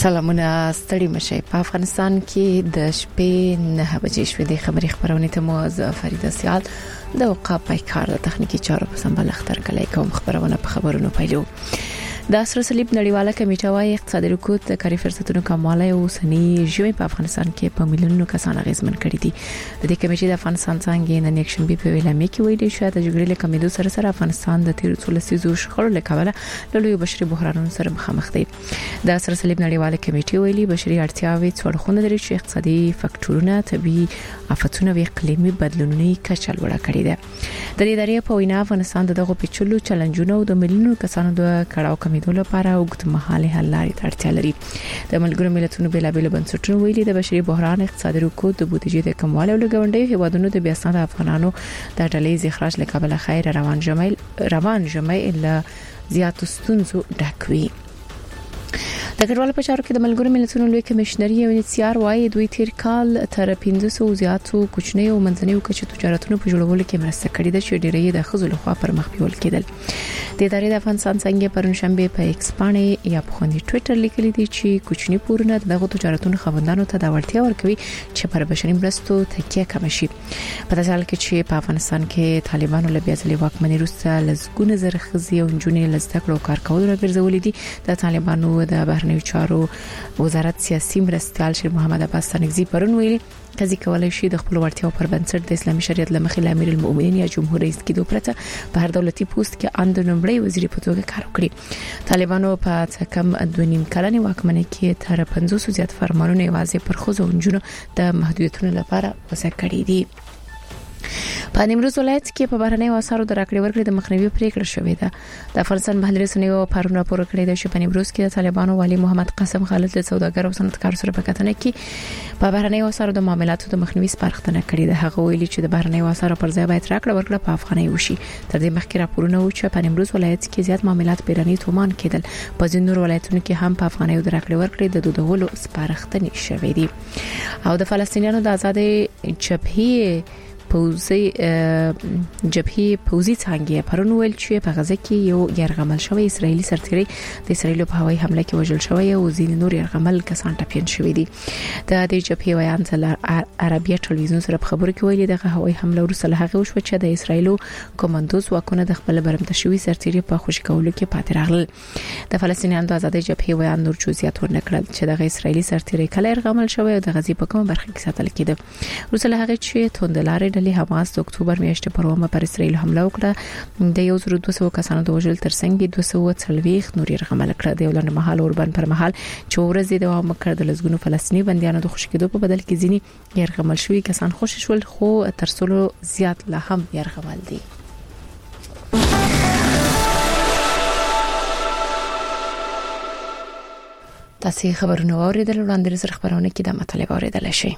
سلامونه ستړي مشه په افغانستان کې د شپې 9 بجې شوې د خبري خبرونه ته موز فریده سیال د اوقاف پایکار د تخنیکی چارو په سمبل اختر کلی کوم خبرونه په خبرونو پیلو د سره صلیب نړیواله کمیټه وايي اقتصادي رکود د کاري فرصتونو کموالی او سني ژوند په افغانستان کې په میلیونونو کسان غیزمن کړي دي د دې کمیټې د افغانستان څنګه د نیکشن بي په ویلامي کې ویلي شو د جګړې له کمیدو سره افغانستان د 1300 شخړو له کبله له لوی بشري بحرانونو سره مخامخ دی د سره صلیب نړیواله کمیټه ویلي بشري اړتیاوې څوړخونه لري چې اقتصادي فاکټورونه طبي آفتونه او اقلیمي بدلونونه کچل وړه کړی ده د دې ادارې په وینا افغانستان دغه پیچلو چیلنجونو او د میلیونونو کسانو د کړهو کمیدو لپاره اوږدمهاله حل لارې ته اړتیا لري د ملګرو ملتونو بېلابېل بنسټونو ویلي د بشري بحران اقتصادي رکود د بودیجې د کموالي او لګونډي هیوادونو د بیاسناد افغانانو د ډلې زخراج لکابل خیر روان جمعي الا زیات ستونزو ډکوي د کډوالو په چارو کې د ملګرو ملتونو لوی کمشنري او انسيار وايي دوی تیر کال تر 500 زیاتو کوچنی او منځنیو کچې تجارتونو په جوړولو کې مرسته کړې ده چې ډېرې د خزو لخوا پر مخ بیول کېدل د ادارې د افغانستان څنګه پرونشنبه په ایکس باندې یا په خوندي ټوئیټر لیکلي دي چې کوچنی پورونه دغه تجارتونو خوندانو ته د ورتیا ورکوي چې پر بشري مرستو تکیه کم شي په داسې حال کې چې په افغانستان کې طالبانو له بیا ځلې واکمنۍ وروسته لزګونه زر خزي او جنونې لزده کړو کار کول راګرځولې دي د طالبانو د بهرنیو چارو وزارت سیاسي مرستيال شیر محمد عباس تنگزی پرون ویلي کزي کولای شي د خپل ورتیاو پر بنسټ د اسلامي شریعت لمخې امیر المؤمنین یا جمهور رئیس کېدو پرته په هر دولتي پوسټ کې اند نمبرې وزیر په توګه کار وکړي طالبانو په کم 2.5 کلنې واکمنۍ کې تر 500 زیات فرمانونه یوازې پر خزو او جنونو د محدودیتونو لپاره وضع کړي دي په نیمروز ولایت کې په بهرنیو اسعارو د راکړې ورکړې د مخنیوي پریکړه شوې ده د افغانستان محلي رسنیو پرون راپور کړی دی چې په نیمروز کې د طالبانو والی محمد قاسم خالد له سوداګر او صنعتکار سره په کتنه کې په بهرنیو اسعارو د معاملاتو د مخنیوي سپارښتنه کړې ده هغه ویلي چې د بهرنیو اسعارو پر ځای باید راکړه ورکړه په افغاني وشي تر دې مخکې راپورونه و چې په نیمروز ولایت کې زیات معاملات بیرني تومان کېدل په ځینو نور ولایتونو کې هم په افغاني د راکړې ورکړې د دودولو سپارښتنې شوې دي او د فلسطینیانو د آزادۍ جبهې جبهه پوزي څنګه پرون ویل چې په غزه کې یو يرغمل شوی اسرایلی سرتیری د اسرایل په هوایي حمله کې وژل شوی او ځینې نور يرغمل کسان ټپيان شوی دي د دې جبهه ویان عربیه ټلویزیون سره په خبرو کې ویلي دغه هوایي حمله وروسته له هغه وشو چې د اسرایلو کمانډوز واکونه د خپل برمته شوی سرتیری په خوشی کولو کې پاتې راغلل د فلسطینیانو د آزادۍ جبهه ویان نور جزئیات ورنکړل چې دغه اسرایلی سرتیری کله يرغمل شوی او د غزې په کومه برخه کې ساتل کېده وروسته له هغه چې توندلارې حماس د اکتوبر میاشتې پر ومه پر اسرائیل حمله وکړه د 1200 کسانو د وژل ترڅنګ 240 نور يرغمل کړه د ولن محل اوربن پر محل چې ورځې دوام وکړ د لزګونو فلسطیني بنديانو د خوشی کېدو په بدل کې ځینی يرغمل شوی کسان خوشی شول خو ترڅولو زیات لا هم يرغمل دي تاسو خبرونه اوریدل وړاندې سره خبرونه کې د مطلب اوریدل شي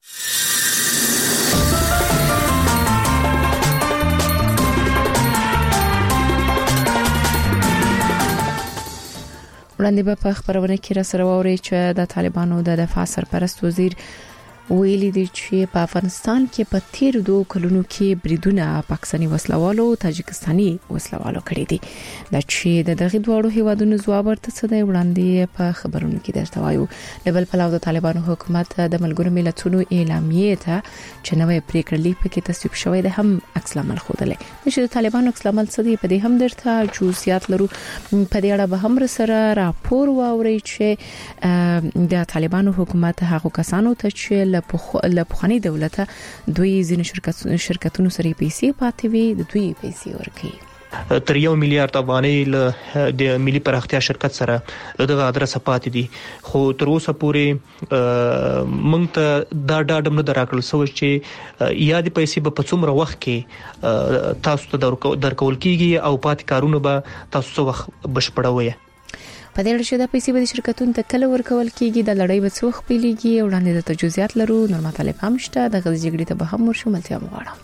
وړاندې په خبرونه کې را سره ووري چې د طالبانو د دفاع سرپرست وزیر ویلي دي چې په افغانستان کې په تیر 2 کلونو کې بریدونه پاکستاني وسلوالو او تاجکستاني وسلوالو کړی دي د چې د دغه دوه هیوادونو ځواب ورته څه دی وړاندې په خبرونو کې درته وایو د بل پلاو د طالبانو حکومت د ملګرو ملتونو اعلامیه ته چې نوې پریکړه لیک پکې تصویب شوې ده هم عکس العمل خوده چې د طالبانو عکس العمل څه دی په دې هم درته جزئیات لرو په دې اړه به هم سره راپور واوري چې د طالبانو حکومت هغه کسانو ته چې لپخانی دولت دوی زین شرکتونو سره پیسې پاتې وي د دوی پیسې ورکړي تر 1 میلیارډ افغانۍ د ملي پراختیا شرکت سره دغه ادرسه پاتې دي خو تر اوسه پورې مونږ ته دا ډاډم نه دراکړل سو چې یاد پیسې په څومره وخت کې تاسو ته درکول کیږي او پات کارونه به تاسو وخت بشپړوي په دې اړه چې د پیسې به شرکتونو ته کله ورکول کیږي د لړۍ به څو خپلېږي وړاندې د تجهیزات لرو نور مطالب هم شته د غزې جګړې ته به هم ورشمولتیا مغواړم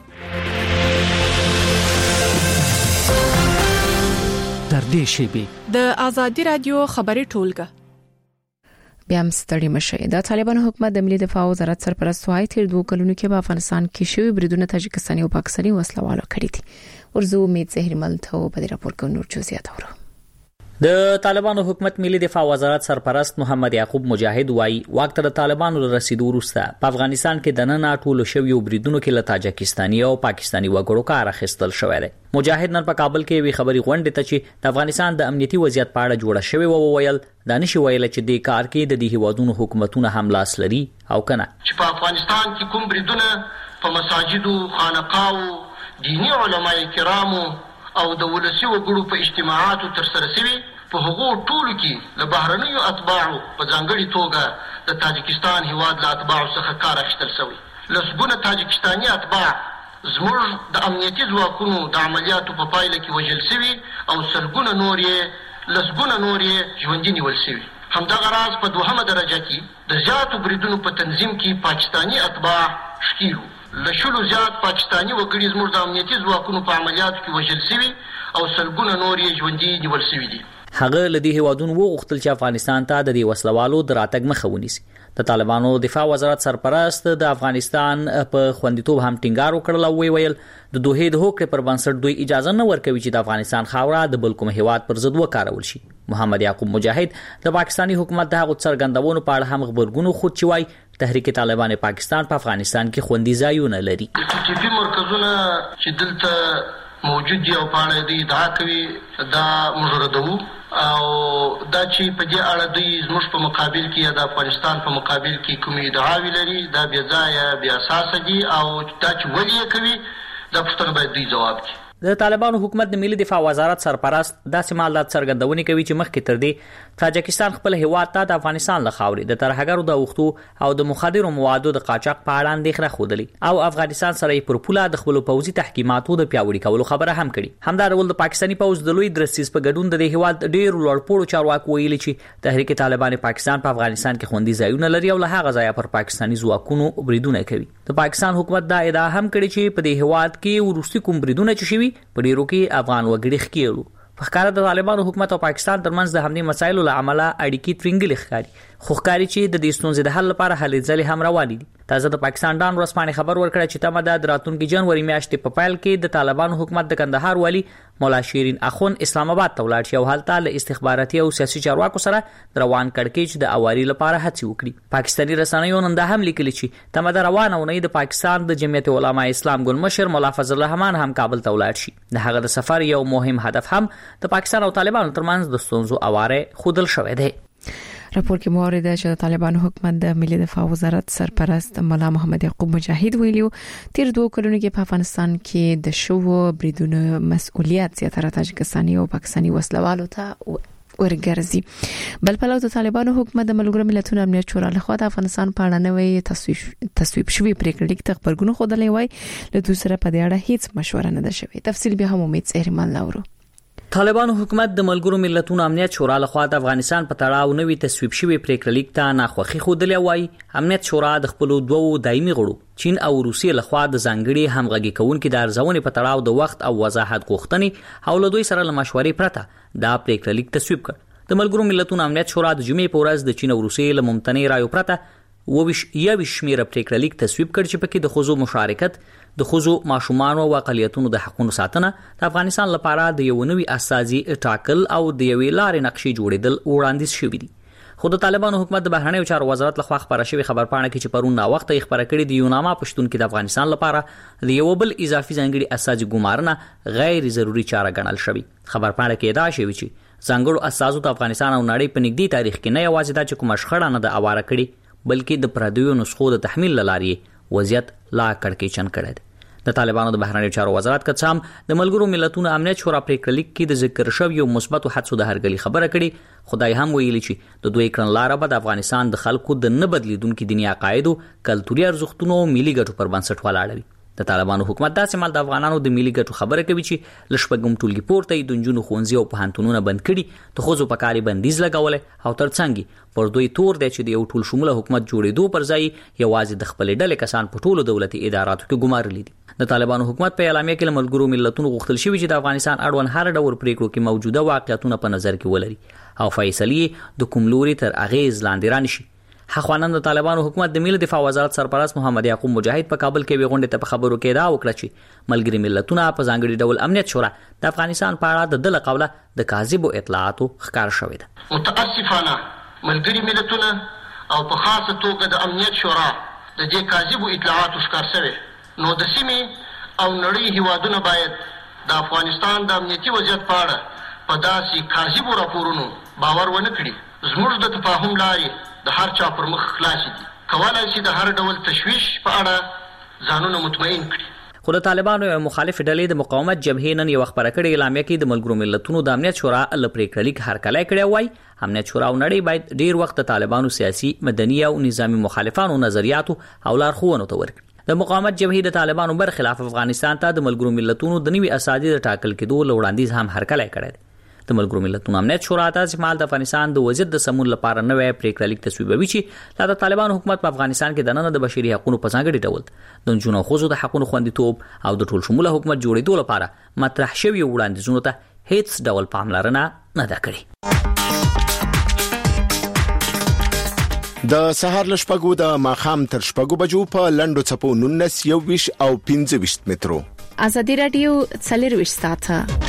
تر دې شیبې د ازادي رادیو خبري ټولګه بیا هم ستړي مشه د طالبانو حکومت د ملي دفاع وزارت سرپرست وايي تیر 2 کلونو کې په افغانستان کې شوی بریدونه تاجکستاني او پاکستاني وسلوالو کړی دي ورزو امید زهیر ملته په دې راپور کې نور جزئیات اورو د طالبانو حکومت ملي دفاع وزارت سرپرست محمد یعقوب مجاهد وایي وخت د طالبانو رسیدو وروسته په افغانستان کې د نن ټولو شویو بریدونو کې له تاجکستاني او پاکستاني وګړو کار اخیستل شوی دی. مجاهد نن په کابل کې وی خبري غونډه ته چې د افغانستان د امنیتي وضعیت په اړه جوړه شوی و ویل دا نشي ویل چې د کار کې د دې هیوادونو حکومتونه هم لاس لري او کنه چې په افغانستان کې کوم بریدونه په مساجدو، خانقاو، دینی علماء کرامو او د ولسی وګړو په اجتماعاتو تر سره شوي په هغو ټولو کې له بهرنیو اتباعو په ځانګړي توګه د تاجکستان هیواد له اتباعو څخه کار اخیستل شوی. لسګونه تاجکستاني اتباع زموږ د امنیتي ځواکونو د عملیاتو په پایله کې وژل شوي او لسګونه نور یې ژوندي نیول شوي. همدغه راز په دوهمه درجه کې د زیاتو بریدونو په تنظیم کې پاکستاني اتباع ښکیل وو. له شلو زیات پاکستاني وګړي زموږ د امنیتي ځواکونو په عملیاتو کې وژل شوي او سلګونه نور یې ژوندي نیول شوي دي. هغه له دې هیوادونو وغوښتل چې افغانستان ته د دې وسلوالو د راتګ مخه ونیسي. د طالبانو دفاع وزارت سرپرست د افغانستان په خوندیتوب هم ټینګار وکړل او ویل د دوه د هوکړې پر بنسټ دوی اجازه نه ورکوي چې د افغانستان خاوره د بل کوم هیواد پر ضد وکارول شي. محمد یعقوب مجاهد د پاکستاني حکومت د هغو څرګندونو په اړه هم خبرګون خود چې وایي تحریک طالبان پاکستان په افغانستان کې خوندي ځایونه لري. ټي مرکزونه چې دلته موجود دي او په اړه دوی ادعا کوي دا مجردو او دا چې په دې اړه دوی زموږ په مقابل کې یا د افغانستان په مقابل کې کومې ادعاوې لري دا بې ځایه بې اساسه دي او دا چې ولې یې کوي دا پوښتنه باید دوی ځواب کړي. د طالبانو حکومت د ملي دفاع وزارت سرپرست داسې مالدار څرګندونې کوي چې مخکې تر دې تاجکستان خپل هیواد ته د افغانستان له خاورې د ترهګرو د اوښتو او د مخدرو موادو د قاچاق په اړه اندېښنه ښودلې او افغانستان سره یې پر پوله د خپلو پوځي تحکیماتو د پیاوړي کولو خبره هم کړې. همدارول د پاکستاني پوځ د لوی درستیز په ګډون د هیواد ډېرو لوړپوړو چارواکو ویلي چې تحریک طالبان پاکستان په افغانستان کې خوندي ځایونه لري او له هغه ځایه پر پاکستاني ځواکونو بریدونه کوي. د پاکستان حکومت دا ادعا هم کړې چې په دې هیواد کې وروستي کوم بریدونه چې شوي په ډیرو کې افغان وګړي ښکیلو. په ښکاره د طالبانو حکومت او پاکستان ترمنځ د همدې مسایلو له امله اړیکې ترنګلې ښکاري. خو ښکاري چې د دې ستونزې د حل لپاره هلې ځلې هم روانې دي. تازه د پاکستان ډان ورځپاڼې خبر ورکړی چې تمه ده د راتلونکي جنوري میاشتې په پیل کې د طالبانو حکومت د کندهار والي مولا شیرین اخون اسلام آباد ته ولاړ شي او هلته له استخباراتي او سیاسي چارواکو سره د روان کړکېچ د اواري لپاره هڅې وکړي. پاکستاني رسنیو نن دا هم لیکلي چې تمه ده روانه اونۍ د پاکستان د جمعیت علماء اسلام ګل مشر مولا فضل الرحمن هم کابل ته ولاړ شي. د هغه د سفر یو مهم هدف هم د پاکستان او طالبانو ترمنځ د ستونزو اواره خودل شوی دی. راپور کې مورید چې د طالبانو حکومت د ملي دفاع وزارت سرپرست مولا محمد یعقوب مجاهد ویلو تیر 2 کلونو کې په افغانستان کې د شوو بریدونو مسؤلیت زیاتره تاجکستاني او پاکستاني وسلوالو ته ورګرځي. بل په لور د طالبانو حکومت د ملګرو ملتونو امنیت شورا لخوا د افغانستان په اړه نوې تصویب شوی پریکړه لیک ته خبرګون خوده وای له دوی سره په دې اړه هیڅ مشوره نه ده شوې. تفصیل به هم امید سهرمان لاورو. طالبانو حکومت د ملګرو ملتونو امنیت شورا لخوا د افغانستان په تړاو نوې تصویب شوی پریکړه لیک ته ناخوښي ښودلې وای. امنیت شورا د خپل دوه دایمي غړو چین او روسیې لخوا د ځانګړي همغږي کوونکو د ارزونې په تړاو د وخت او وضاحت غوښتنې او له دوی سره له مشورې پرته دا پریکړه لیک تصویب کړ. د ملګرو ملتونو امنیت شورا د جمعې په ورځ د چین او روسیې له ممتنع رایو پرته یوه شمیره پریکړه لیک تصویب کړ چې پکې د ښځو مشارکت، د ښځو ماشومان او اقلیتونو د حقوقو ساتنه، د افغانستان لپاره د یو نوي اساسي ټاکل او د یوې لارې نقشې جوړېدل وړاندیز شوی دي. خو د طالبانو حکومت د بهرنیو چارو وزارت لخوا خبره شوی خبرپاڼه کې چې پرون نا وخت یې خبره کړې د یوناما پښتون کې د افغانستان لپاره د یو بل اضافي ځانګړي اساسي ګمارنه غیر ضروري چاره ګڼل شوی. خبرپاڼه کې ادعا شوی چې ځانګړو اساسو د افغانستان او نړۍ په نږدې تاریخ کې نه یوازې دا چې کومه شخړه نه د اواره کړي بلکې د پردیو نسخو د تحمیل لارې وضعیت لا کړکېچن کړی دی. د طالبانو د بهرنیو چارو وزارت کڅام د ملګرو ملتونو امنیت شورا پریکړه لیک کې د ذکر شویو مثبتو حدسو د هرګلی خبره کړي. خدای هم ویلي چې د دوی کړنلاره به د افغانستان د خلکو د نه بدلیدونکو دیني عقایدو، کلتوري ارزښتونو او ملي ګټو پر بنسټ ولاړ وي. د طالبانو حکومت داسې مال د افغانانو د ملي ګټو خبره کوي چې لشپګم ټولګي پورته د نجونو ښوونځي او پوهنتونونه بند کړي، د ښځو په کاري بندیز لګولې او ترڅنګ پر دوی تور دی چې د یو ټول شموله حکومت جوړېدو پر ځای یوازې د خپلې ډلې کسان په ټولو دولتي اداراتو کې ګمارلي دي. د طالبانو حکومت په اعلامیه کې له ملګرو ملتونو غوښتل شوی چې د افغانستان اړوند هر ډول پریکړو کې موجوده واقعیتونه په نظر کې ولري او فیصلې د کوم لوري تر اغیز لاندې رانشي. خواندان د طالبانو حکومت د ملي دفاع وزارت سرپرست محمد یعقوب مجاهد په کابل کې وغونډه ته په خبرو کې دا وکړه چې ملګری ملتونه په ځانګړي ډول امنیت شورا د افغانستان په اړه د دله قوله د کاذب اطلاعاتو ښکار شوې ده. متاسفانه ملګری ملتونه او په خاصه توګه د امنیت شورا د دې کاذب اطلاعاتو ښکار شوي، نو د سیمې او نړۍ هیوادونه باید د افغانستان د امنیتي وضعیت په اړه په داسې کاذب راپورونو باور ونه کړي. زموږ د تفاهم لارې د هر چا پر مخ خلاص دي، کولای شي د هر ډول تشویش په اړه ځانونه مطمئن کړي. خو د طالبانو یو مخالف ډلې د مقاومت جبهې نن یو خبره کړې اعلامیه کې د ملګرو ملتونو د امنیت شورا ل پریکړه لیک هرکلی کړی وای امنیت شورا او نړۍ باید ډیر وخت د طالبانو سیاسي، مدني او نظامی مخالفانو نظریاتو او لارښوونو ته ورکړي. د مقاومت جبهې د طالبانو برخلاف افغانستان ته د ملګرو ملتونو د نوي اساسي د ټاکل کېدو لوړاندیز هم هرکلی کړی. د ملګرو ملتونو امنیت شورا ته چې د افغانستان د وضعیت د سمون لپاره نوې پریکړه لیک تصویبوي چې د طالبانو حکومت په افغانستان کې د نن د بشري حقوقو په ځانګړي ډول د جنونو خوځو د حقوقو خوندیتوب او د ټول شموله حکومت جوړېدو لپاره مطرح شوی وړاندیزونو ته هیڅ ډول پاملرنه نه ده کړې. د سهار له شپږو د ماښام تر شپږو بجو په لنډو څپو 19 21 او 25 مترو. ازادي رادیو 24 ساعته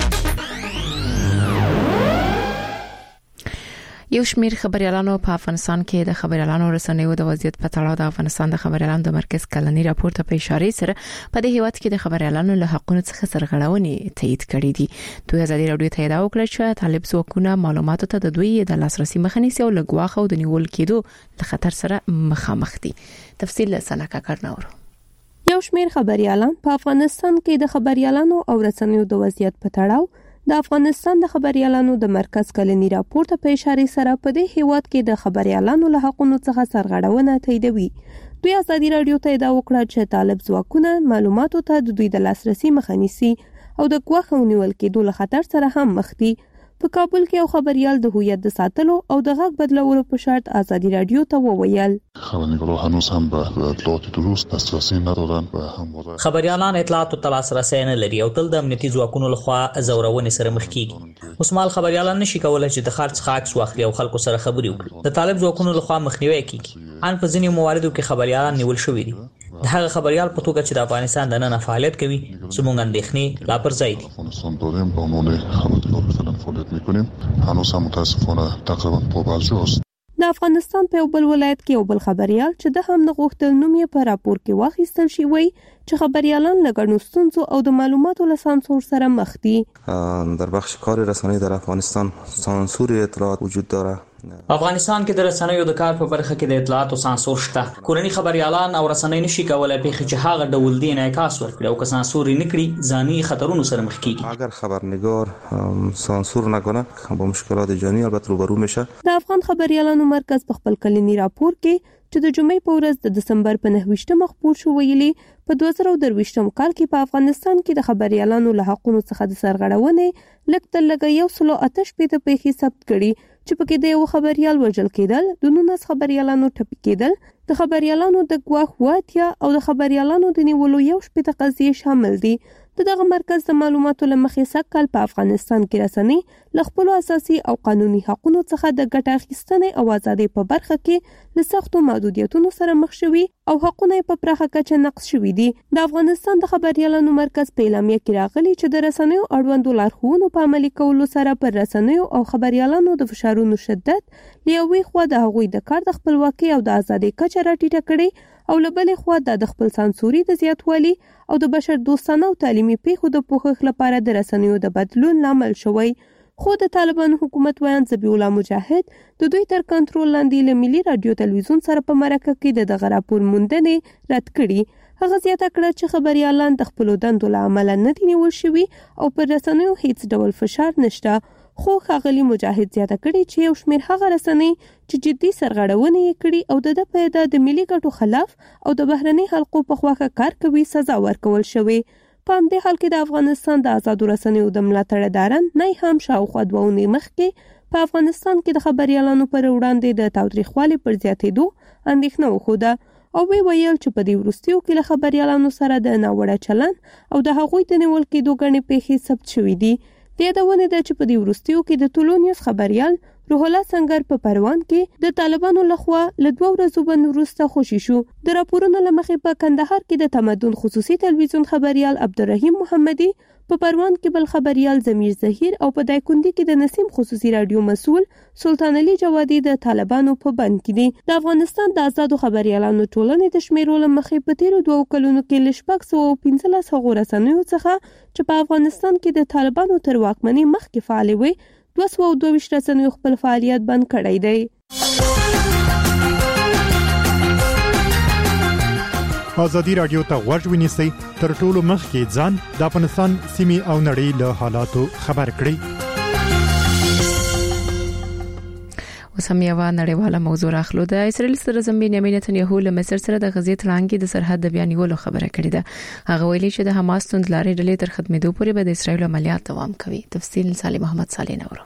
یو شمیر خبريالانو په افغانستان کې د خبريالانو رسنیو د وضعیت په تړاو د افغانستان د خبريالانو د مرکز کلنی راپور ته په اشاره سره په دې هیواد کې د خبريالانو له حقوقو څخه سرغړونې تایید کړې دي. دوی ازادي رادیو ته دا وکړه چې طالب ځواکونه معلوماتو ته د دوی د لاسرسي مخه نیسي او لګواخه او د نیول کېدو د خطر سره مخامخ دي. تفصیل سنکا کړناور. یو شمیر خبريالان په افغانستان کې د خبريالانو او رسنیو د وضعیت په تړاو د افغانستان د خبريالانو د مرکز کلنی راپور ته په اشاره سره په دې هیواد کې د خبريالانو له حقوقو څخه سرغړونه تاییدوي. دوی ازادي رادیو ته دا وکړه چې طالب ځواکونه معلوماتو ته د دوی د لاسرسي مخه نیسي او د ګواښ نیول کېدو له خطر سره هم مخ دي. په کابل کې یو خبريال د هویت د ساتلو او د غږ بدلولو په شرط ازادي رادیو ته وویل خبرنگاران هنوز هم به اطلاعات درست دسترسی ندارن و هم خبريالان اطلاعات ته لاسرسی نه لري او تل د امنیتي ځواکونو لخوا زورونې سره مخ کیږي. اوسمال خبريالان نشي کولای چې د خارج څخه عکس واخلي او خلکو سره خبري وکړي. د طالب ځواکونو لخوا مخنیوي کیږي. ان په ځینې مواردو کې خبريالان نیول شوي دي. د هغه خبريال په توګه چې د افغانستان د نن فعالیت کوي زموږ اندېښنې لا پر ځای دي. افغانستان داریم به عنوان خبرنگار مثلا فعالیت میکنیم. هنوز هم متاسفانه تقریبا پابرجاست. د افغانستان په یو بل ولایت کې یو بل خبريال چې د هم نغښتل نوم یې په راپور کې واخیستل شي وای چې خبريالان له ګڼو ستونزو او د معلوماتو له سانسور سره مخ دي. در بخش کار رسانه‌ای در افغانستان سانسور اطلاعات وجود داره. افغانستان کې د رسنیو د کار په برخه کې د اطلاعاتو سانسور شته. کورني خبريالان او رسنۍ نشي کولای په چې هغه ډول دی انعکاس ورکړي او که سانسور نه کړي ځاني خطرونو سره مخ کیږي. اگر خبرنگار سانسور نکنه با مشکلات جانی البته روبرو میشه. د افغان خبريالانو مرکز په خپل کلنی راپور کې چې د جمعې په ورځ د دسمبر په 9 خپور شو ویلي په 2023 کال کې په افغانستان کې د خبريالانو له حقوقو څخه د سرغړونې لکه 188 پیښې ثبت کړي چې پکې د یو خبريال وژل کېدل، د 19 خبريالانو ټپي کېدل، د خبريالانو د ګواښ واتیا او د خبريالانو د نیولو یو شپږ قضیې شامل دي. دغه مرکز د معلوماتو لمخې سکهال په افغانستان کې رسنۍ له خپل اساسي او قانوني حقوقو څخه د ګټه اخیستنې او ازادۍ په برخه کې له سختو محدودیتونو سره مخ شوي او حقوقونه په پراخه کچه نقض شوي دي. د افغانستان د خبريالانو مرکز په اعلامیه کې راغلي چې د رسنیو اړوندو لارښوونو په عملي کولو سره پر رسنیو او خبريالانو د فشارونو شدت لیوي خو د هغوی د کار د خپلواکۍ او د ازادۍ کچه راټیټه کړي او لبلې خو د خپل سانسوري د زیاتوالي او د بشر دوستانه او تعلیمي پیښو د پوښښ لپاره د رسنیو د بدلون لامل شوی. خو د طالبانو حکومت ویان ذبیح الله مجاهد د دوی تر کنټرول لاندې له ملي رادیو تلویزیون سره په مرکه کې دغه راپور موندنې رد کړي. هغه زیاته کړه چې خبريالان د خپل دندو له امله نه دي نیول شوي او پر رسنیو هیڅ ډول فشار نشته. خو ښاغلي مجاهد زیاته کړي چې یو شمېر هغه رسنۍ چې جدي سرغړونې یې کړي او د پیدا د ملي ګټو خلاف او د بهرني حلقو په خواخه کار کوي سزا ورکول شوی. په همدې حال کې د افغانستان د آزادو رسنیو د ملاتړداران نه هم شاوخوا 2 اونۍ مخکې په افغانستان کې د خبريالانو پر وړاندې د تاوتریخوالي پر زیاتېدو اندېښنه وښوده او ویل چې په دې وروستیو کې له خبريالانو سره د ناوړه چلن او د هغوی د نیول کېدو غنې پیښې ثبت شوې دي. د یادونه ده چې په دې وروستیو کې د ټولونیوس خبريال روح الله سنگر په پروان کې د طالبانو لخوا له 2 ورځې بند وروسته خوشي شو. د راپورونو لمخې په کندهار کې د تمدن خصوصي تلویزیون خبريال عبدالرحیم محمدي، په پروان کې بل خبريال ضمیر ظهیر او په دایکندي کې د نسیم خصوصي رادیو مسؤل سلطان علي جوادي د طالبانو په بند کې دي. د افغانستان د آزادو خبريالانو ټولنې د شمیرولو مخې په تیرو 2 کلونو کې لشپک 115 هغو رسنیو څخه چې په افغانستان کې د طالبانو تر واکمنۍ مخکې فعال وي 222 رسنیو خپل فعالیت بند کړی دی. ازادي رادیو ته غوږ ونیسئ، تر ټولو مخکې ځان د افغانستان سیمې او نړۍ له حالاتو خبر کړئ. وسم یو نړیواله موضوع راخلو. د اسرائیل صدر اعظم بنیامین نتنیاهو له مصر سره د غزې تړانګې د سرحد د بیانولو خبره کړې ده. هغه ویلي چې د حماس توندلارې ډلې تر ختمېدو پورې به د اسرائیل عملیات دوام کوي. تفصیل صالح محمد صالح نورو.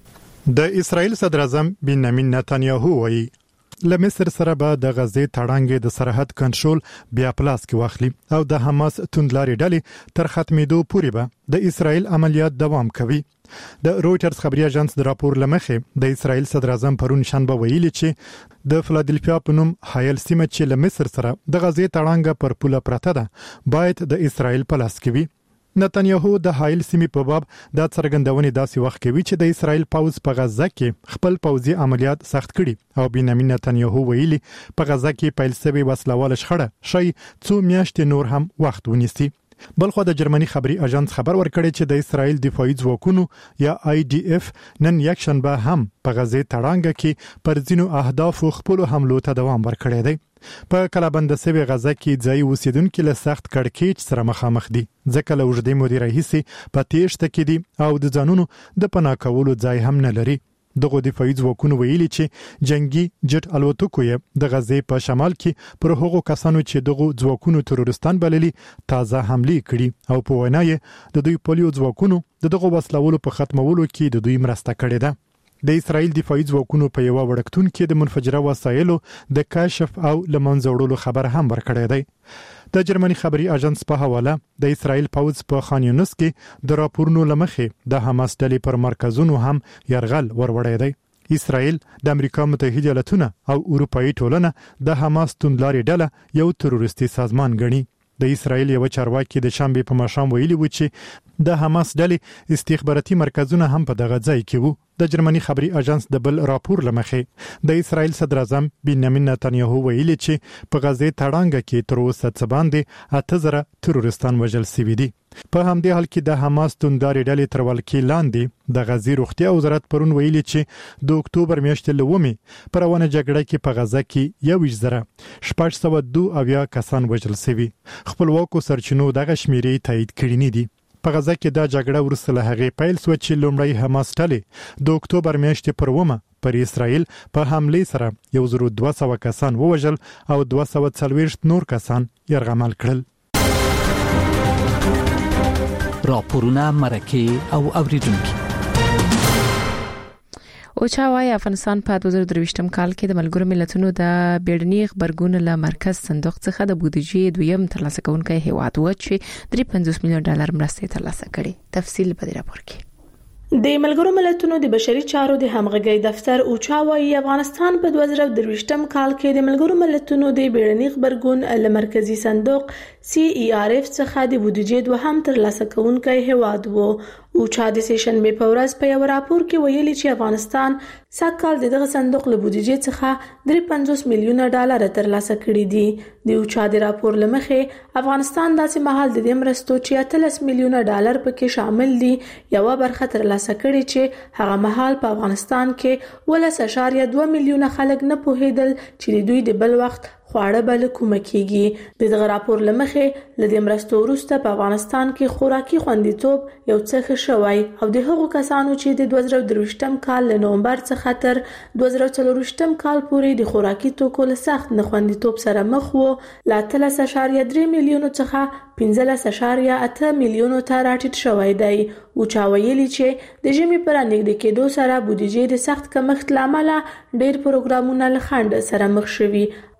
د اسرائیل صدر اعظم بنیامین نتنیاهو وایي له مصر سره به د غزې تړانګې د سرحد کنټرول بیا پلاس کې واخلي او د حماس توندلارې ډلې تر ختمېدو پورې به د اسرائیل عملیات دوام کوي. د رويټرز خبري اژانس د راپور لمخې د اسرائیل صدر اعظم پرون شنبه ویلي چې د فلادلفیا په نوم هایل سیمه چې له مصر سره د غزې تړانګه پر پوله پرته ده باید د اسرائیل په لاس کې وي. نتنیاهو د هایل سیمې په باب د څرګندونې داسې وخت کوي چې د اسرائیل پوځ په غزه کې خپل پوځي عملیات سخت کړي او بنیامین نتنیاهو ویلي په غزه کې پیل شوی وسلواله شخړه شي څو میاشتې نور هم وخت ونیسي. بلخو د جرمني خبري اژانس خبر ورکړی چې د اسرائیل دفاعي ځواکونو یا IDF نن یک شنبه هم په غزې تړانګه کې پر ځینو اهدافو خپل حملو ته دوام ورکړی دی. په کلابند سوي غزه کې ځای اوسیدونکو له سخت کړکېچ سره مخامخ دي ځکه له وجدي مدیر رئیس په تیښته کې دي او د ځانونو د پناه کولو ځای هم نه لري. دغه دفاعي ځواکونو ویلي چې جنگي جټ الوتکو یې د غزې په شمال کې پر هغو کسانو چې دغه ځواکونو تروریستان بللي تازه حمله کړي او په وینا یې د دوی پولیو ځواکونو دغه وسلوالو په ختمولو کې د دوی مرسته کړې ده. د اسرائیل دفاعي ځواکونو په یو وړکتون کې د منفجره وسایلو د کشف او لمنځه وړلو خبر هم ورکړی دی. د جرمني خبري اژانس په حواله د اسرائیل پوځ په خان یونس کې د راپورونو لمخې د حماس ډلې پر مرکزونو هم يرغل وروړی دی. اسرائیل د امریکا متحده ایالاتونه او اروپאי ټولنه د حماس توندلارې ډله یو تروریستي سازمان ګڼي. د اسرائیل یو چارواکي د شنبه په ماښام ویلي و چې د حماس ډلې استخباراتي مرکزونه هم په دغه ځای کې وو. د جرمني خبري اژانس د بل راپور لمخې د اسرائیل صدر اعظم بنیامین نتنیاهو ویلي چې په غزې تړانګه کې تر اوسه څه باندې 8000 تروریستان وژل شوي دي. په همدې حال کې د حماس تونداري ډلې تر ولکې لاندې د غزې روغتیا وزارت پرون ویلي چې د اکتوبر میاشتې لومې پر روانه جګړه کې په غزه کې 1602 کسان وژل شوي. خپلواکو سرچینو دغه شمیرې تایید کړې نه دي. په غزه کې د جګړه ورسره هغه پیل سو چې لومړی حماس ډلې د اکتوبر میاشتې پر ومه پر اسرائیل په حمله سره 1200 کسان ووژل او 240 نور کسان يرغمل کړل. راپورونه مرکه او اوریدونکو او چا وايي افغانستان په 2023م کال کې د ملګرو ملتونو د بیړني خبرګون له مرکز صندوق څخه د بودیجې دویم ترلاسه کوونکی هیواد و چې $350 میلیون مرستې ترلاسه کړي. تفصیل په دې راپور کې. د ملګرو ملتونو د بشري چارو د همغږي دفتر اوچا وايي افغانستان په 2023م کال کې د ملګرو ملتونو د بیړني خبرګون له مرکزی صندوق CERF څخه د بودیجې دوهم ترلاسه کوونکی هیواد وو. اوچا د سیشن په ورځ په یو راپور کې ویلي چې افغانستان سږکال دغه صندوق له بودیجې څخه $350 میلیون ترلاسه کړي دي. د اوچا د راپور لمخې افغانستان داسې مهال د مرستو چې $13 میلیون پکې شامل دي یو برخه ترلاسه کړي چې هغه مهال په افغانستان کې 1.2 میلیون خلک نه پوهیدل چې دوی د بل وخت خواړه بل کومه کیږي. دغه راپور لمخې لدې مرستو وروسته په افغانستان کې خوراکي خوندیتوب یو څه شوی او د هغو کسانو چې د 2023م کال له نومبر څخه تر 2024م کال پورې د خوراکي توکو له سخت نخوندیتوب سره مخ وو لا 3.3 میلیون څخه 15.8 میلیون ته راټیټ شوی دی. او چا ویلي چې د ژمي پر نږدې کېدو سره بودیجې د سخت کمښت لامل ډېر پروګرامونه له خنډ سره مخ شوي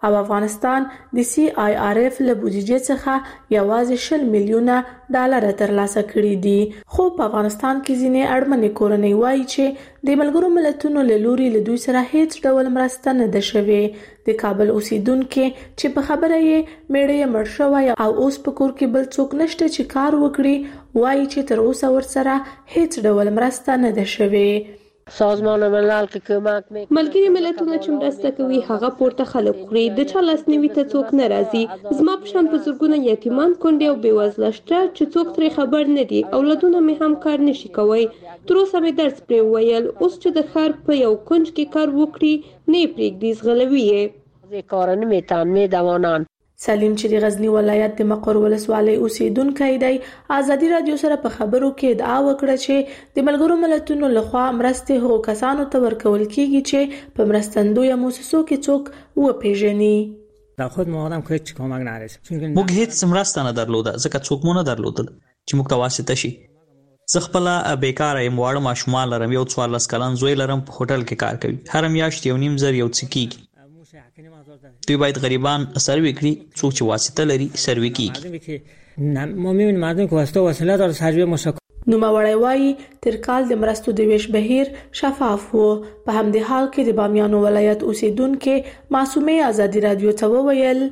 او افغانستان د CIRF له بودیجې څخه یوازې 20 میلیونه ډالر ترلاسه کړي دي. خو په افغانستان کې ځینې اړمنې کورنۍ وایي چې د ملګرو ملتونو له لوري له دوی سره هیڅ ډول مرسته نه ده شوې. د کابل اوسیدونکو چې په خبره یې میړه مړ شوی او اوس په کور کې بل څوک نشته چې کار وکړي، وایي چې تر اوسه ورسره هیڅ ډول مرسته نه ده شوې. سازمان ملل کې کومک میکنه. ملګری ملتونه چې مرسته کوي هغه پورته خلک خوري، د چا لاسنیوي ته څوک نه راځي. زما په شان په زرګونه یتیمان کونډې او بېوزله شته چې څوک ترې خبر نه دي. اولادونه مې هم کار نشي کوي. تر اوسه مې درس پرې وویل، اوس چې د ښار په یو کونج کې کار وکړي نه پرېږدي، زغلوي یې. کارونه میتان میدوانان. سلیم چې د غزنی ولایت د مقر ولسوالۍ اوسیدونکی دی، ازادي رادیو سره په خبرو کې ادعا وکړه چې د ملګرو ملتونو لخوا مرستې هغو کسانو ته ورکول کیږي چې په مرستندویه مؤسسو کې څوک وپیژني. دا خود ما آدم که هیچ کمک نرسید. موږ هیڅ مرسته نه درلوده ځکه څوک مو نه درلودل چې موږ ته واسطه شي. زه خپل بیکاره یم، واړه ماشومان لرم، یو 14 کلن زوی لرم، په هوټل کې کار کوي، هر میاشت 1.5 یو څه کیږي. دوی باید غریبان سروي کړي، څوک چې واسطه لري سروي کیږي. ما میبینیم مردم که واسطه وسیله داره سروي مشکل. نوموړی وایي تر کال د مرستو د ویش بهیر شفاف و. په همدې حال کې د بامیان ولایت اوسیدونکو معصومه ازادي رادیو ته وویل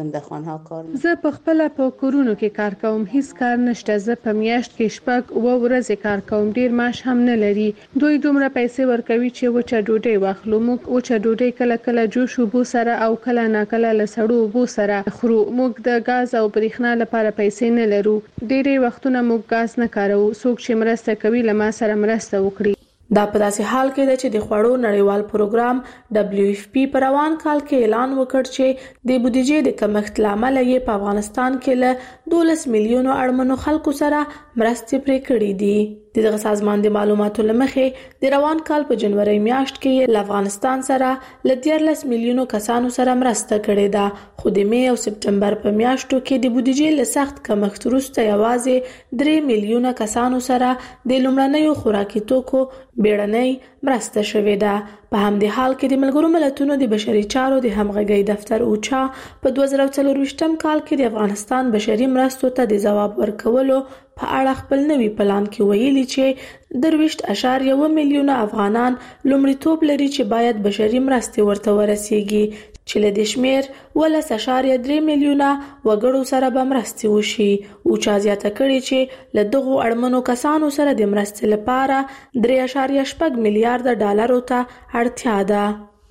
زه په خپل په کورونو کې کار کوم، هیڅ کار نشته. زه په میاشت کې شپږ او ورځې کار کوم، ډیر معاش هم نه لري. دوی دومره پیسې ورکوي چې وچه ډوډۍ واخلو. موږ وچه ډوډۍ کله کله جوش اوبو سره او کله ناکله له سړو اوبو سره خورو. موږ د غاز او برېښنا لپاره پیسې نه لرو. ډېری وختونه موږ غاز نه کاروو. څوک چې مرسته کوي له ما سره مرسته وکړي. دا په داسې حال کې ده چې د خوړو نړیوال پروګرام WFP په روان کال کې اعلان وکړ چې د بودیجې د کمښت لامل یې په افغانستان کې له 12 میلیونو اړمنو خلکو سره مرستې پرې کړې دي. دغه سازمان د معلوماتو لمخې د روان کال په جنوري میاشت کې له افغانستان سره ل 13 میلیونو کسانو سره مرسته کړې ده، خو د می او سپټمبر په میاشتو کې د بودیجې له سخت کمښت وروسته یوازې 3 میلیونه کسانو سره د لومړنیو خوراکي توکو بیړنۍ مرسته شوې ده. په همدې حال کې د ملګرو ملتونو د بشري چارو د همغږۍ دفتر اوچا په 2024م کال کې د افغانستان بشري مرستو ته د ځواب ورکولو په اړه خپل نوي پلان کې ویلي چې 23.1 میلیونه افغانان لومړیتوب لري چې باید بشري مرستې ورته ورسیږي، چې له دې شمېر 12.3 میلیونه وګړو سره به مرستې وشي. اوچا زیاته کړې چې له دغو اړمنو کسانو سره د مرستې لپاره 3.8 میلیارډ ډالرو ته اړتیا ده.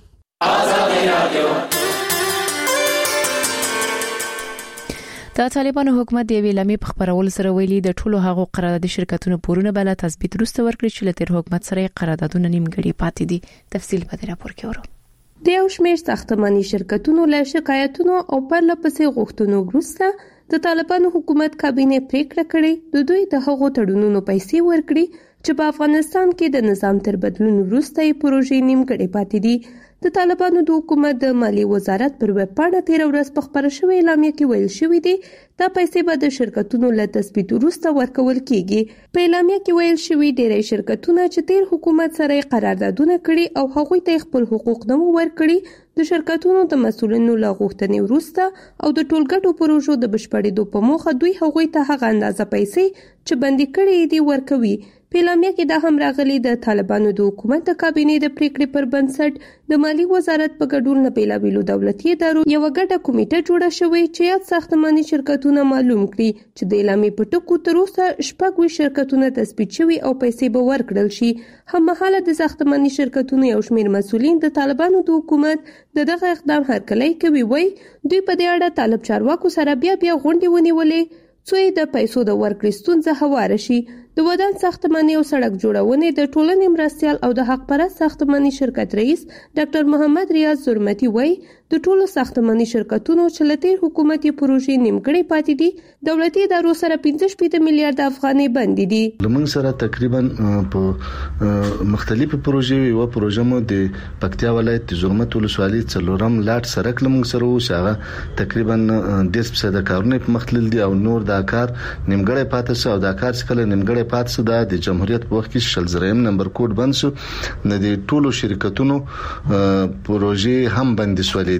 د طالبانو حکومت د ویلامې په خبرولو سره ویلي د ټولو هغو قراردادي شرکتونو پورونه بل تثبیت وروسته ورکړي چې له تیر حکومت سره قراردادونه نیمګړي پاتې دي. تفصیل په دې راپور کې ورو. د یو شمېر ساختماني شرکتونو له شکایتونو او پرلپسې غوښتنو وروسته د طالبانو حکومت کابینه پریکړه کړې د دوی د هغو تړونونو پیسې ورکړي چې په افغانستان کې د نظام تر بدلون وروسته یې پروژې نیمګړې پاتې دي. د طالبانو د حکومت د مالی وزارت پر ویب پاڼه 13 ورځ په خبره شوې اعلامیه کې ویل شوی دی دا پیسې به د شرکتونو له تثبیت وروسته ورکول کیږي. په اعلامیه کې ویل شوی ډېری شرکتونه چې تیر حکومت سره قراردادونه کړي او هغوی ته خپل حقوق نه ورکړي د شرکتونو د مسؤلینو له غوښتنې وروسته او د ټولګټو پروژو د بشپړېدو په موخه دوی هغوی ته هغه اندازه پیسې چې بندي کړي دي ورکوي. په اعلامیه کې دا هم راغلي د طالبانو د حکومت د کابینې د پریکړې پر بنسټ د مالی وزارت په ګډون له بیلابیلو دولتي ادارو یو ګډه کمیټه جوړه شوې چې یاد ساختماني شرکتونه معلوم کړي چې د اعلامیې په ټکو تر اوسه 26 شرکتونه تثبیت شوي او پیسې به ورکړل شي. هممهاله د ساختماني شرکتونو یو شمېر مسؤلین د طالبانو د حکومت دغه اقدام هرکلی کوي. وای دوی په دې اړه طالب چارواکو سره بیا غونډې ونیولې څو د پیسو د ورکړې ستونزه هواره شي. د ودان ساختماني او سړک جوړونې د ټولنې مرستيال او د حق پرست ساختماني شرکت رئیس ډاکټر محمد ریاض زرمتی وای د ټولو ساختماني شرکتونو چې لتیر حکومتي پروژې نیمګړې پاتې دي دولتي ادارو سره 15 میلیارډ افغانۍ بندي دي. لمن سره تقریبا په مختلفو پروژې یو پروژه مو د پکتیا ولایت د زرمت ولسوالۍ څلورم لاټ سرک لمن سره وساغه تقریبا 10% کارونه په مختلل دي او نور دا کار نیمګړې پاتې شو او دا کار څخه نیمګړې پاتې شو د جمهوریت په وخت کې شلزریم نمبر کوډ بند شو نه د ټولو شرکتونو پروژې هم بند شولې.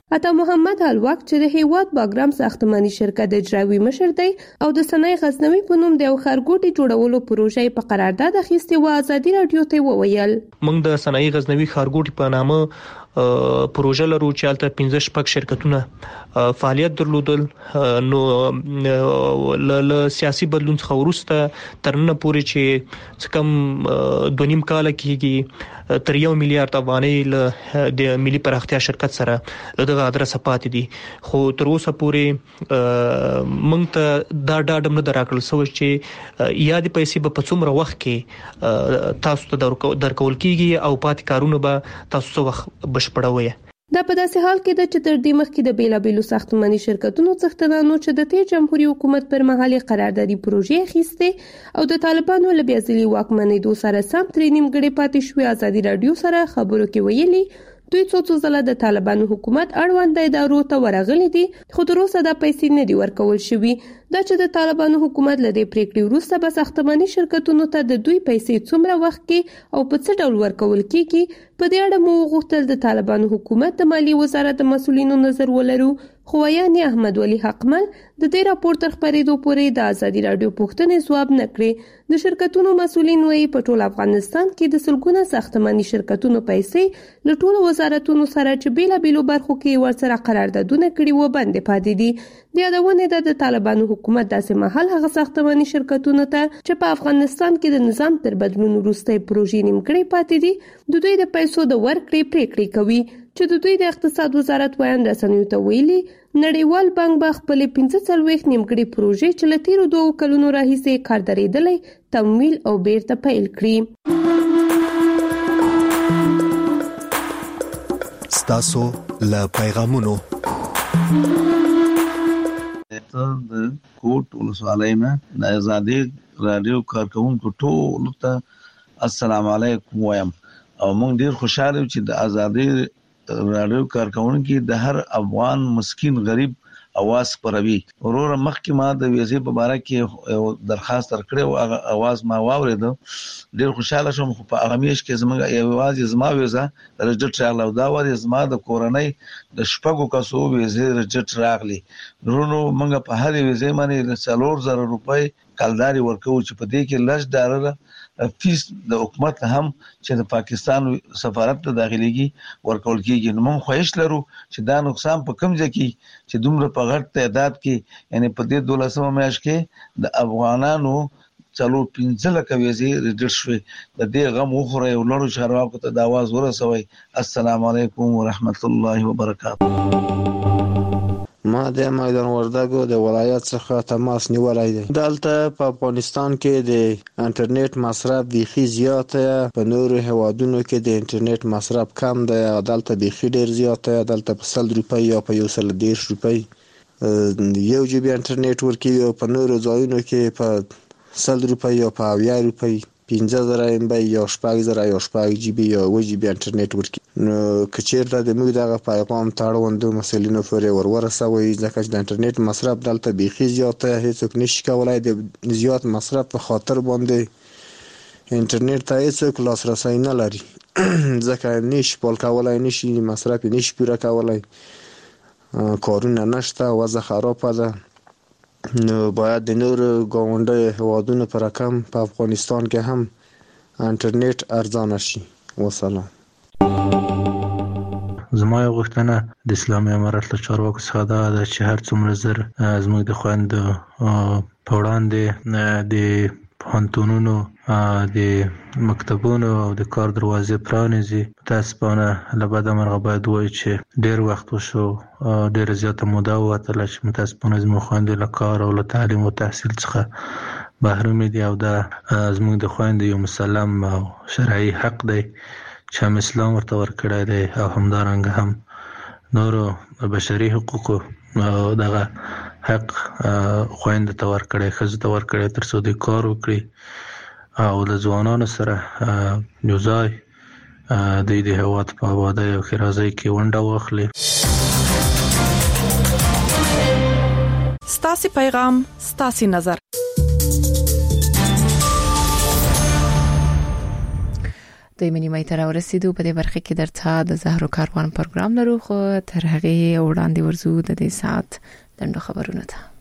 عطا محمد حلواک چې د هیواد باګرام ساختماني شرکت اجرایي مشر دی او د صنایع غزنوي په نوم د یو ښارګوټي جوړولو پروژې په قرارداد اخیستې و ازادي رادیو ته وویل موږ د صنایع غزنوي ښارګوټي په نامه پروژه لرو چې البته 15 شپږ شرکتونه فعالیت درلودل نو ل سیاسي بدلون څخه وروسته ترنه پورې چې کم 2.5 کال کېږي تر 1 میلیارډ افغانۍ د ملي پراختیا شرکت سره دغه ادرسه پاتې دي خو تر اوسه پورې موږ ته دا ډاډم نه دراکړل سو چې یاد پیسې په څومره وخت کې تاسو ته درکول کیږي او پاتې کارونه به تاسو وخت بشپړوي. دا په داسې حال کې د چتر دی مخ کې د بیلابېلو ساختماني شرکتونو څښتنانو چې د تیر جمهوریت حکومت پر مهال قراردادي پروژې اخیستې او د طالبانو له بیازلي واکمنېدو سره سم ترې نیمګړې پاتې شوې ازادي رادیو سره خبرو کې ویلي دوی څو ځله د طالبانو حکومت اړوند ادارو ته ورغلي دي خو تر اوسه دا پیسې نه دي ورکول شوي دا چې د طالبانو حکومت له دې پریکړې وروسته به ساختماني شرکتونو ته د دوی پیسې څومره وخت کې او په څه ډول ورکول کیږي په دې اړه مو غوښتل د طالبانو حکومت د مالیې وزارت د مسؤلینو نظر ولرو خو یاني احمد ولی حقمل د دې راپور تر خبرېدو پورې د ازادي رادیو پوښتنې ځواب نه کړې د شرکتونو مسؤلین وایي په ټول افغانستان کې د سلګونه ساختماني شرکتونو پیسې له ټولو وزارتونو سره چې بیلابېلو برخو کې ورسره قراردادونه کړي و بندې پاتې دي د یادونه د طالبانو حکومت داسې مهال هغه ساختماني شرکتونو ته چې په افغانستان کې د نظام تر بدلون وروسته پروژې نیمګړې پاتې دي د دوی د پیسو د ورکړې پریکړې کوي چې د دوی د اقتصاد وزارت وایي رسنیو ته ویلي نړیوال بانک به خپل 15 نیمګړې پروژې چې له تیرو 2 کلونو راهیسې کار درېدلې تمویل او بیرته پیل کړي. ستاسو له پیغامونو د کوټ ولسوالۍ نه د ازادي رادیو کارکونکو ټول ته السلام علیکم وایم او موږ ډیر خوشاله یو چې د ازادي رادیو کارکونکو د هر افغان مسکین غریب اواز پروي ورور مخکې ما د ویزې په اړه کې درخواست ورکړې او هغه اواز ما واورید ډیر خوشاله شوم خو په هغه میش کې زموږ یو اواز زما ویزه رجټ راغله دا وایي زما د کورنۍ د شپږو کسو ویزې رجټ راغلي ورونو موږ په هر ویزې باندې 4000 روپۍ کالداري ورکو چې په دې کې $10 فیس د حکومت هم چې د پاکستان سفارت ته داخليږي ورکول کیږي نو موږ خوښ لرو چې دا نقصان په کم ځای کې چې دومره په غټ تعداد کې یعنی په دې 12 میاشت کې د افغانانو چلو 15 لک ویزې ريډر شوي د دې غم وخوره یو لړو چارواکو ته د आवाज ورسوي السلام علیکم ورحمت الله وبرکاته. ما د میدان وردګو د ولایت څخه تماس نیولای دی دلته په افغانستان کې د انټرنیټ مصرف بیخي زیاته په نورو هوادونو کې د انټرنیټ مصرف کم دی دلته بیخي ډیر زیاته دلته په 100 روپۍ یا په 110 روپۍ یو جی بی انټرنیټ ورکوي او په نورو ځایونو کې په 100 روپۍ یا په 80 روپۍ 15,000 MB یا 6,000 یا 6 جی بی یا 1 جی بی انټرنیټ ورکوي نو کچیرته د موږ دغه پیغام تاړوندو مسلینو پورې ورسوي ځکه چې د انټرنیټ مصرف دلته بیخي زیاته هیڅوک نشي کولای د زیات مصرف په خاطر باندې انټرنیټ ته هیڅوک لاسرسی نه لري ځکه نشي پول کولای نشي مصرف نشي پوره کولای کارونه نشته وضع خرابه ده نو باید د نور ګاونډي هوادونو پر رقم په افغانستان کې هم انټرنیټ ارزانه شي. والسلام. زما یو غوښتنه د اسلامي امارت له چارواکو څخه ده چې هر څومره زر زموږ د خویندو په وړاندې د پوهنتونونو د مکتبونو او د کار دروازې پرانیزي متاسفانه له بده مرغه باید وایي چې ډېر وخت وشو ډېره زیاته موده ووتله چې متاسفانه زموږ خویندې له کار او له تعلیم او تحصیل څخه محرومې دي او دا زموږ د خویندو یو مسلم او شرعي حق دی چې هم اسلام ورته ورکړی دی او همدارنګه هم نورو بشري حقوقو دغه حق خویندو ته ورکړی ښځو ته ورکړی تر څو دوی کار وکړي او د ځوانانو سره یو ځای دوی د هېواد په ابادۍ او ښېرازۍ کې ونډه واخلي. ستاسې پیغام ستاسې نظر. دوی منیمای تر ورسېدو په دې برخه کې درته د زهرو کاروان پروګرام لرو خو تر هغه وړاندې ورزو د دې ساعت دندو خبرونه ته